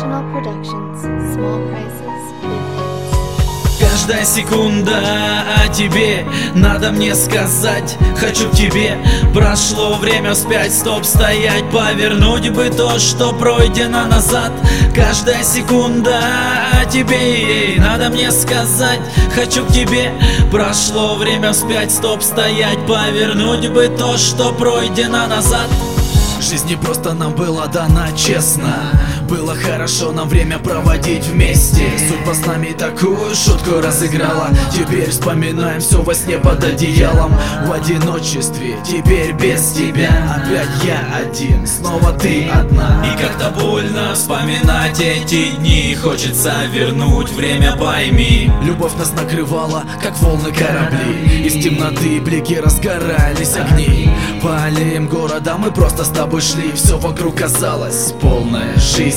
Professional Productions. Small prices, big hits. Каждая секунда о тебе надо мне сказать. Хочу к тебе, прошло время вспять, стоп, стоять, повернуть бы то, что пройдено назад. Каждая секунда о тебе надо мне сказать. Хочу к тебе, прошло время вспять, стоп, стоять, повернуть бы то, что пройдено назад. Жизнь не просто нам была дана честно. Было хорошо нам время проводить вместе. Судьба с нами такую шутку разыграла. Теперь вспоминаем все во сне под одеялом. В одиночестве, теперь без тебя. Опять я один, снова ты одна. И как-то больно вспоминать эти дни. Хочется вернуть время, пойми. Любовь нас накрывала, как волны корабли. Из темноты блики разгорались огни. По аллеям города мы просто с тобой шли. Все вокруг казалось полное жизни.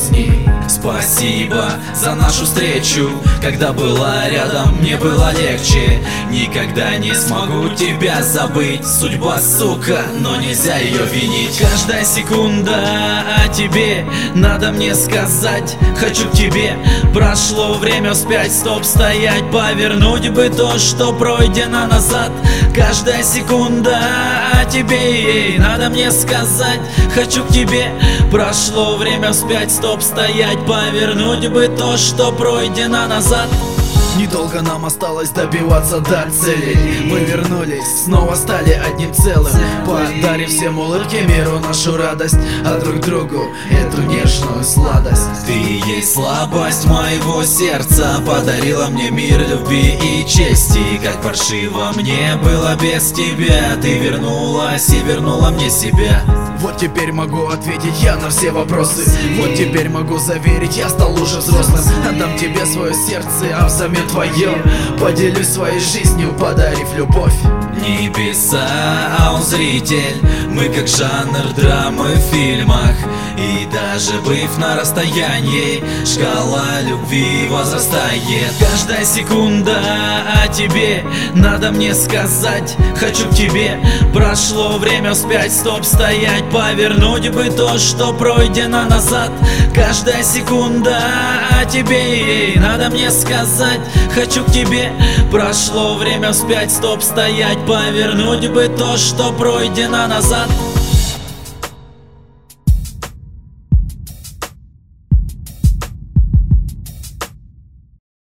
Спасибо за нашу встречу. Когда была рядом, мне было легче. Никогда не смогу тебя забыть. Судьба, сука, но нельзя ее винить. Каждая секунда о тебе надо мне сказать. Хочу к тебе, прошло время вспять, стоп, стоять, повернуть бы то, что пройдено назад. Каждая секунда о тебе надо мне сказать. Хочу к тебе, прошло время вспять, стоп, стоять, повернуть бы то, что пройдено назад. Недолго нам осталось добиваться до цели. Мы вернулись, снова стали одним целым. Подарив всем улыбки, миру нашу радость, а друг другу эту нежную сладость. Ты есть слабость моего сердца, подарила мне мир любви и чести. Как паршиво мне было без тебя. Ты вернулась и вернула мне себя. Вот теперь могу ответить я на все вопросы. Вот теперь могу заверить, я стал уже взрослым. Отдам тебе свое сердце, а взамен твое поделюсь своей жизнью, подарив любовь. Небеса, а он зритель. Мы как жанр драмы в фильмах. И даже быв на расстоянии, шкала любви возрастает. Каждая секунда о тебе надо мне сказать. Хочу к тебе, прошло время вспять, стоп, стоять, повернуть бы то, что пройдено назад. Каждая секунда о тебе надо мне сказать. Хочу к тебе, прошло время вспять, стоп, стоять, повернуть бы то, что пройдено назад.